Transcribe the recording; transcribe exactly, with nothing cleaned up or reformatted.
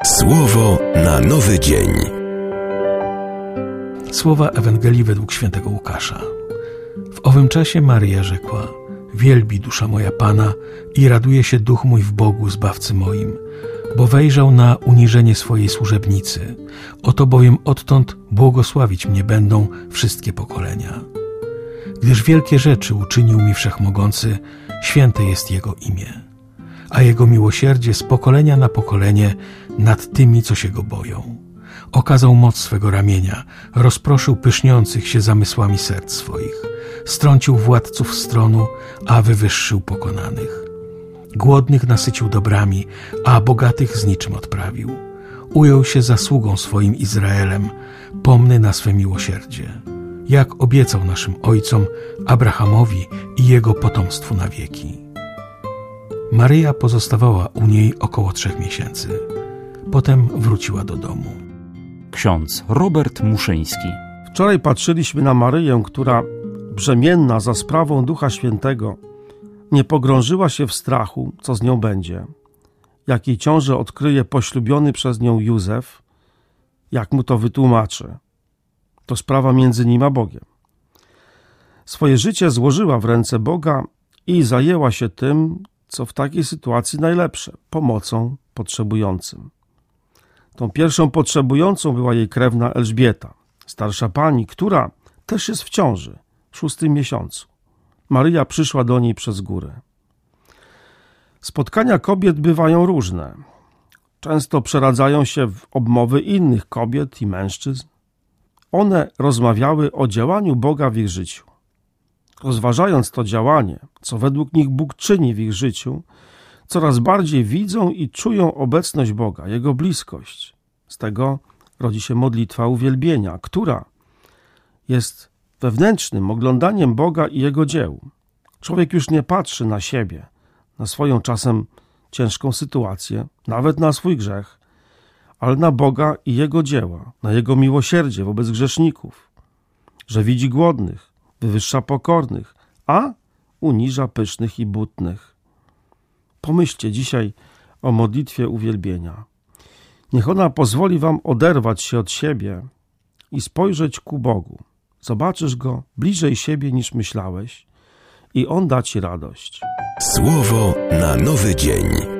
Słowo na nowy dzień. Słowa Ewangelii według świętego Łukasza. W owym czasie Maryja rzekła: wielbi dusza moja Pana i raduje się duch mój w Bogu, Zbawcy moim, bo wejrzał na uniżenie swojej służebnicy. Oto bowiem odtąd błogosławić mnie będą wszystkie pokolenia. Gdyż wielkie rzeczy uczynił mi Wszechmogący, święte jest Jego imię, a Jego miłosierdzie z pokolenia na pokolenie nad tymi, co się Go boją. Okazał moc swego ramienia, rozproszył pyszniących się zamysłami serc swoich, strącił władców stronu, a wywyższył pokonanych. Głodnych nasycił dobrami, a bogatych z niczym odprawił. Ujął się zasługą swoim Izraelem, pomny na swe miłosierdzie, jak obiecał naszym ojcom, Abrahamowi i jego potomstwu na wieki. Maryja pozostawała u niej około trzech miesięcy. Potem wróciła do domu. Ksiądz Robert Muszyński. Wczoraj patrzyliśmy na Maryję, która brzemienna za sprawą Ducha Świętego nie pogrążyła się w strachu, co z nią będzie, jak jej ciążę odkryje poślubiony przez nią Józef, jak mu to wytłumaczy. To sprawa między nim a Bogiem. Swoje życie złożyła w ręce Boga i zajęła się tym, co w takiej sytuacji najlepsze – pomocą potrzebującym. Tą pierwszą potrzebującą była jej krewna Elżbieta, starsza pani, która też jest w ciąży, w szóstym miesiącu. Maryja przyszła do niej przez górę. Spotkania kobiet bywają różne. Często przeradzają się w obmowy innych kobiet i mężczyzn. One rozmawiały o działaniu Boga w ich życiu. Rozważając to działanie, co według nich Bóg czyni w ich życiu, coraz bardziej widzą i czują obecność Boga, Jego bliskość. Z tego rodzi się modlitwa uwielbienia, która jest wewnętrznym oglądaniem Boga i Jego dzieł. Człowiek już nie patrzy na siebie, na swoją czasem ciężką sytuację, nawet na swój grzech, ale na Boga i Jego dzieła, na Jego miłosierdzie wobec grzeszników, że widzi głodnych, wywyższa pokornych, a uniża pysznych i butnych. Pomyślcie dzisiaj o modlitwie uwielbienia. Niech ona pozwoli wam oderwać się od siebie i spojrzeć ku Bogu. Zobaczysz Go bliżej siebie niż myślałeś i On da ci radość. Słowo na nowy dzień.